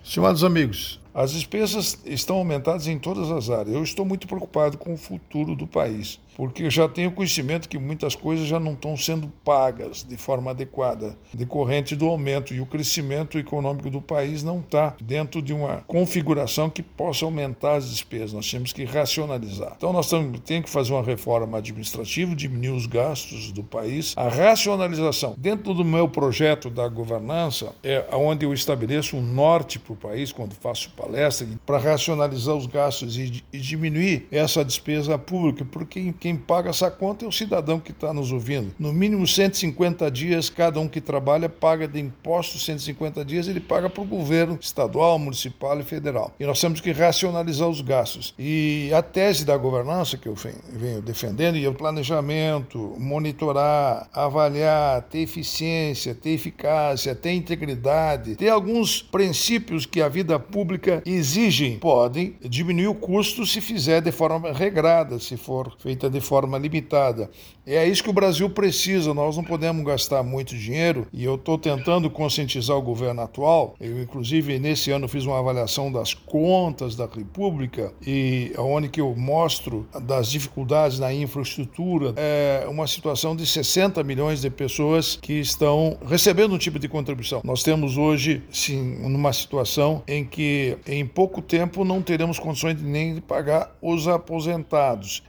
Estimados amigos, as despesas estão aumentadas em todas as áreas. Eu estou muito preocupado com o futuro do país, porque eu já tenho conhecimento que muitas coisas já não estão sendo pagas de forma adequada, decorrente do aumento, e o crescimento econômico do país não está dentro de uma configuração que possa aumentar as despesas. Nós temos que racionalizar. Então nós temos que fazer uma reforma administrativa, diminuir os gastos do país. A racionalização, dentro do meu projeto da governança, é onde eu estabeleço um norte para o país, quando faço palestra, para racionalizar os gastos e diminuir essa despesa pública, porque quem paga essa conta é o cidadão que está nos ouvindo. No mínimo 150 dias, cada um que trabalha paga de impostos 150 dias, ele paga para o governo estadual, municipal e federal. E nós temos que racionalizar os gastos. E a tese da governança que eu venho defendendo, e o planejamento, monitorar, avaliar, ter eficiência, ter eficácia, ter integridade, ter alguns princípios que a vida pública exige, podem diminuir o custo se fizer de forma regrada, se for feita de forma limitada. É isso que o Brasil precisa. Nós não podemos gastar muito dinheiro, e eu estou tentando conscientizar o governo atual. Eu, inclusive, nesse ano fiz uma avaliação das contas da República, e onde que eu mostro das dificuldades na infraestrutura. É uma situação de 60 milhões de pessoas que estão recebendo um tipo de contribuição. Nós temos hoje, sim, numa situação em que em pouco tempo não teremos condições nem de pagar os aposentados.